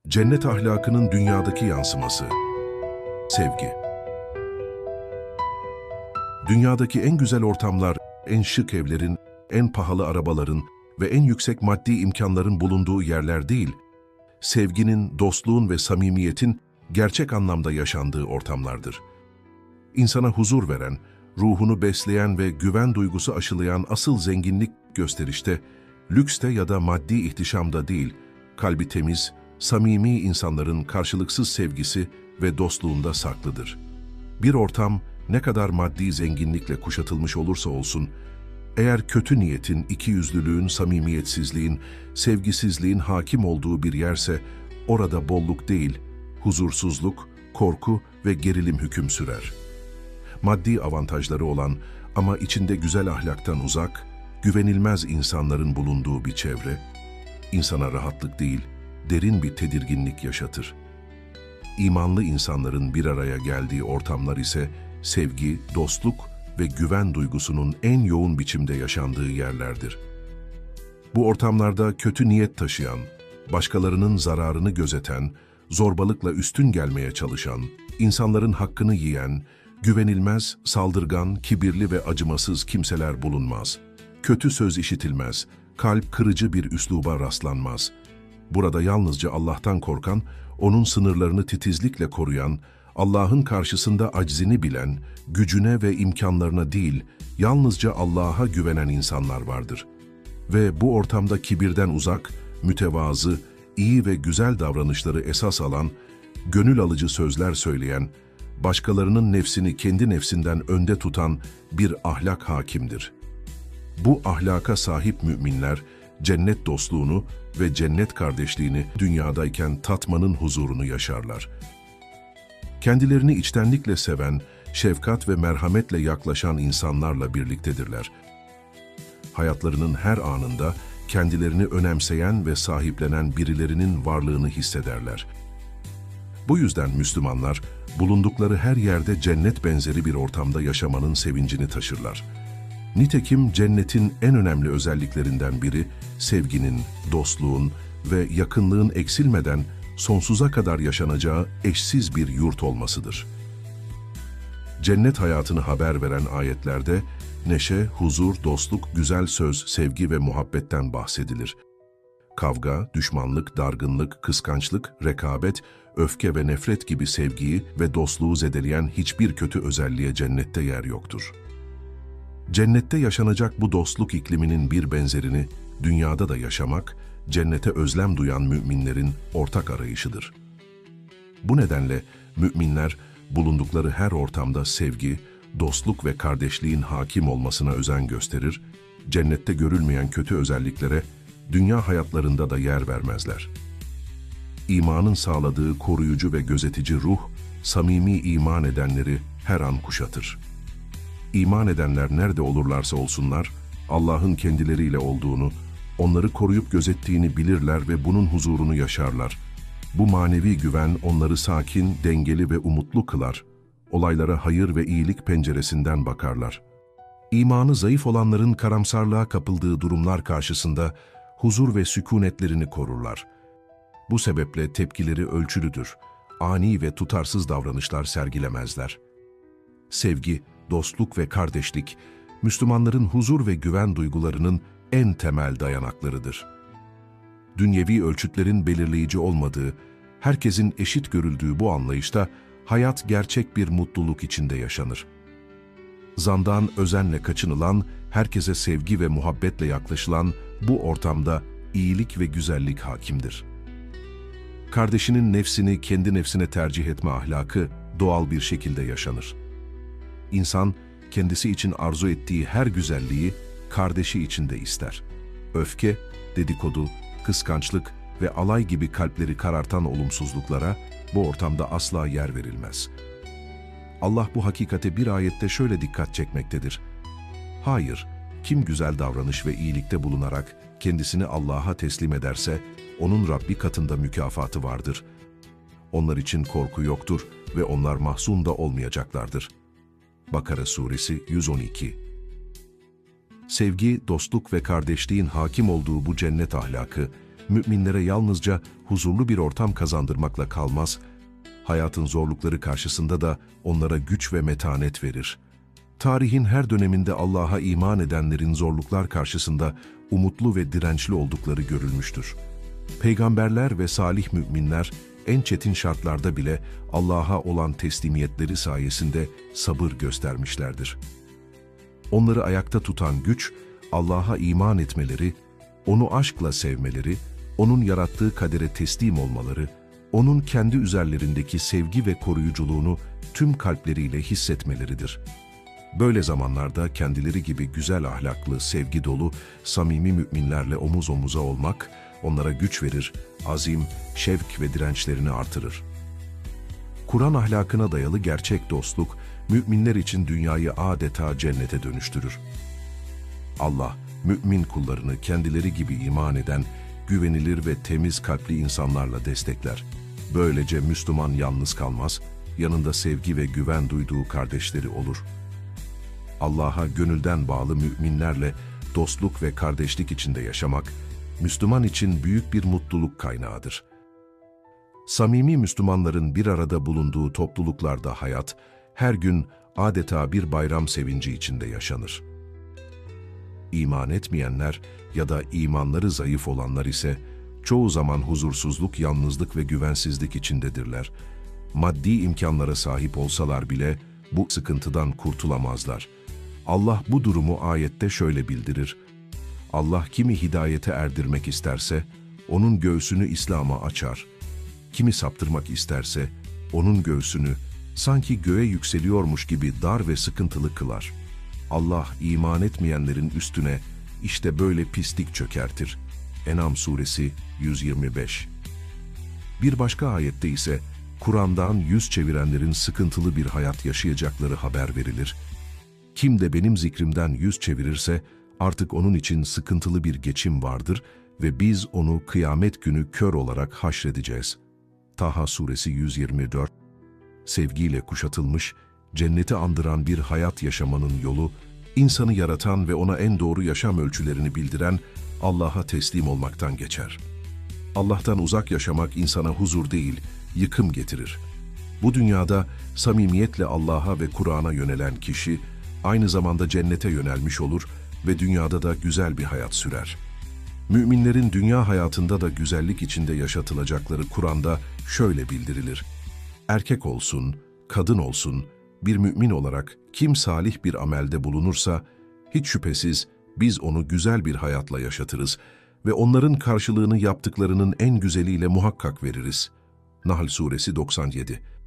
Cennet ahlakının dünyadaki yansıması. Sevgi. Dünyadaki en güzel ortamlar, en şık evlerin, en pahalı arabaların ve en yüksek maddi imkanların bulunduğu yerler değil, sevginin, dostluğun ve samimiyetin gerçek anlamda yaşandığı ortamlardır. İnsana huzur veren, ruhunu besleyen ve güven duygusu aşılayan asıl zenginlik gösterişte, lükste ya da maddi ihtişamda değil, kalbi temiz, samimi insanların karşılıksız sevgisi ve dostluğunda saklıdır. Bir ortam ne kadar maddi zenginlikle kuşatılmış olursa olsun, eğer kötü niyetin, ikiyüzlülüğün, samimiyetsizliğin, sevgisizliğin hakim olduğu bir yerse, orada bolluk değil, huzursuzluk, korku ve gerilim hüküm sürer. Maddi avantajları olan ama içinde güzel ahlaktan uzak, güvenilmez insanların bulunduğu bir çevre, insana rahatlık değil, derin bir tedirginlik yaşatır. İmanlı insanların bir araya geldiği ortamlar ise sevgi, dostluk ve güven duygusunun en yoğun biçimde yaşandığı yerlerdir. Bu ortamlarda kötü niyet taşıyan, başkalarının zararını gözeten, zorbalıkla üstün gelmeye çalışan, insanların hakkını yiyen, güvenilmez, saldırgan, kibirli ve acımasız kimseler bulunmaz. Kötü söz işitilmez, kalp kırıcı bir üsluba rastlanmaz. Burada yalnızca Allah'tan korkan, onun sınırlarını titizlikle koruyan, Allah'ın karşısında aczini bilen, gücüne ve imkanlarına değil, yalnızca Allah'a güvenen insanlar vardır. Ve bu ortamda kibirden uzak, mütevazı, iyi ve güzel davranışları esas alan, gönül alıcı sözler söyleyen, başkalarının nefsini kendi nefsinden önde tutan bir ahlak hakimdir. Bu ahlaka sahip müminler, cennet dostluğunu ve cennet kardeşliğini dünyadayken tatmanın huzurunu yaşarlar. Kendilerini içtenlikle seven, şefkat ve merhametle yaklaşan insanlarla birliktedirler. Hayatlarının her anında kendilerini önemseyen ve sahiplenen birilerinin varlığını hissederler. Bu yüzden Müslümanlar, bulundukları her yerde cennet benzeri bir ortamda yaşamanın sevincini taşırlar. Nitekim cennetin en önemli özelliklerinden biri, sevginin, dostluğun ve yakınlığın eksilmeden sonsuza kadar yaşanacağı eşsiz bir yurt olmasıdır. Cennet hayatını haber veren ayetlerde, neşe, huzur, dostluk, güzel söz, sevgi ve muhabbetten bahsedilir. Kavga, düşmanlık, dargınlık, kıskançlık, rekabet, öfke ve nefret gibi sevgiyi ve dostluğu zedeleyen hiçbir kötü özelliğe cennette yer yoktur. Cennette yaşanacak bu dostluk ikliminin bir benzerini dünyada da yaşamak, cennete özlem duyan müminlerin ortak arayışıdır. Bu nedenle müminler bulundukları her ortamda sevgi, dostluk ve kardeşliğin hakim olmasına özen gösterir, cennette görülmeyen kötü özelliklere dünya hayatlarında da yer vermezler. İmanın sağladığı koruyucu ve gözetici ruh, samimi iman edenleri her an kuşatır. İman edenler nerede olurlarsa olsunlar, Allah'ın kendileriyle olduğunu, onları koruyup gözettiğini bilirler ve bunun huzurunu yaşarlar. Bu manevi güven onları sakin, dengeli ve umutlu kılar. Olaylara hayır ve iyilik penceresinden bakarlar. İmanı zayıf olanların karamsarlığa kapıldığı durumlar karşısında huzur ve sükunetlerini korurlar. Bu sebeple tepkileri ölçülüdür. Ani ve tutarsız davranışlar sergilemezler. Sevgi, dostluk ve kardeşlik, Müslümanların huzur ve güven duygularının en temel dayanaklarıdır. Dünyevi ölçütlerin belirleyici olmadığı, herkesin eşit görüldüğü bu anlayışta hayat gerçek bir mutluluk içinde yaşanır. Zandan özenle kaçınılan, herkese sevgi ve muhabbetle yaklaşılan bu ortamda iyilik ve güzellik hakimdir. Kardeşinin nefsini kendi nefsine tercih etme ahlakı doğal bir şekilde yaşanır. İnsan, kendisi için arzu ettiği her güzelliği kardeşi için de ister. Öfke, dedikodu, kıskançlık ve alay gibi kalpleri karartan olumsuzluklara bu ortamda asla yer verilmez. Allah bu hakikate bir ayette şöyle dikkat çekmektedir. Hayır, kim güzel davranış ve iyilikte bulunarak kendisini Allah'a teslim ederse, onun Rabbi katında mükafatı vardır. Onlar için korku yoktur ve onlar mahzun da olmayacaklardır. Bakara Suresi 112. Sevgi, dostluk ve kardeşliğin hakim olduğu bu cennet ahlakı, müminlere yalnızca huzurlu bir ortam kazandırmakla kalmaz, hayatın zorlukları karşısında da onlara güç ve metanet verir. Tarihin her döneminde Allah'a iman edenlerin zorluklar karşısında umutlu ve dirençli oldukları görülmüştür. Peygamberler ve salih müminler en çetin şartlarda bile Allah'a olan teslimiyetleri sayesinde sabır göstermişlerdir. Onları ayakta tutan güç, Allah'a iman etmeleri, onu aşkla sevmeleri, onun yarattığı kadere teslim olmaları, onun kendi üzerlerindeki sevgi ve koruyuculuğunu tüm kalpleriyle hissetmeleridir. Böyle zamanlarda kendileri gibi güzel ahlaklı, sevgi dolu, samimi müminlerle omuz omuza olmak, onlara güç verir, azim, şevk ve dirençlerini artırır. Kur'an ahlakına dayalı gerçek dostluk, müminler için dünyayı adeta cennete dönüştürür. Allah, mümin kullarını kendileri gibi iman eden, güvenilir ve temiz kalpli insanlarla destekler. Böylece Müslüman yalnız kalmaz, yanında sevgi ve güven duyduğu kardeşleri olur. Allah'a gönülden bağlı müminlerle dostluk ve kardeşlik içinde yaşamak, Müslüman için büyük bir mutluluk kaynağıdır. Samimi Müslümanların bir arada bulunduğu topluluklarda hayat, her gün adeta bir bayram sevinci içinde yaşanır. İman etmeyenler ya da imanları zayıf olanlar ise çoğu zaman huzursuzluk, yalnızlık ve güvensizlik içindedirler. Maddi imkanlara sahip olsalar bile bu sıkıntıdan kurtulamazlar. Allah bu durumu ayette şöyle bildirir: Allah kimi hidayete erdirmek isterse, onun göğsünü İslam'a açar. Kimi saptırmak isterse, onun göğsünü sanki göğe yükseliyormuş gibi dar ve sıkıntılı kılar. Allah iman etmeyenlerin üstüne işte böyle pislik çökertir. En'am suresi 125. Bir başka ayette ise Kur'an'dan yüz çevirenlerin sıkıntılı bir hayat yaşayacakları haber verilir. Kim de benim zikrimden yüz çevirirse artık onun için sıkıntılı bir geçim vardır ve biz onu kıyamet günü kör olarak haşredeceğiz. Taha suresi 124. Sevgiyle kuşatılmış, cenneti andıran bir hayat yaşamanın yolu, insanı yaratan ve ona en doğru yaşam ölçülerini bildiren Allah'a teslim olmaktan geçer. Allah'tan uzak yaşamak insana huzur değil, yıkım getirir. Bu dünyada samimiyetle Allah'a ve Kur'an'a yönelen kişi, aynı zamanda cennete yönelmiş olur ve dünyada da güzel bir hayat sürer. Müminlerin dünya hayatında da güzellik içinde yaşatılacakları Kur'an'da şöyle bildirilir: Erkek olsun, kadın olsun, bir mümin olarak kim salih bir amelde bulunursa, hiç şüphesiz biz onu güzel bir hayatla yaşatırız ve onların karşılığını yaptıklarının en güzeliyle muhakkak veririz. Nahl suresi 97.